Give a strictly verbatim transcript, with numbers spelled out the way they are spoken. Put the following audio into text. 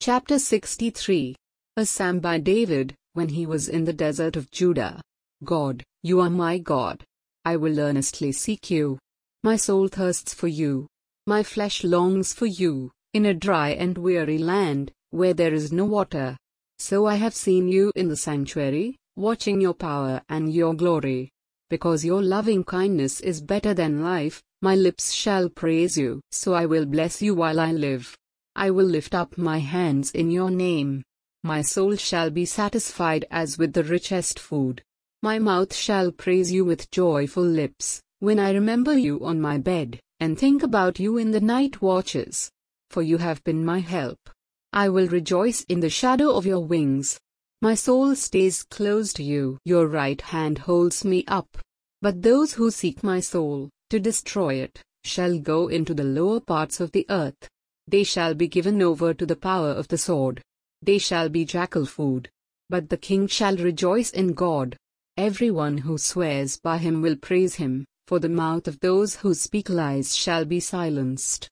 Chapter sixty-three. A Psalm by David, when he was in the desert of Judah. God, you are my God. I will earnestly seek you. My soul thirsts for you. My flesh longs for you, in a dry and weary land, where there is no water. So I have seen you in the sanctuary, watching your power and your glory. Because your loving kindness is better than life, my lips shall praise you. So I will bless you while I live. I will lift up my hands in your name. My soul shall be satisfied as with the richest food. My mouth shall praise you with joyful lips, when I remember you on my bed, and think about you in the night watches. For you have been my help. I will rejoice in the shadow of your wings. My soul stays close to you. Your right hand holds me up. But those who seek my soul, to destroy it, shall go into the lower parts of the earth. They shall be given over to the power of the sword. They shall be jackal food. But the king shall rejoice in God. Everyone who swears by him will praise him, for the mouth of those who speak lies shall be silenced.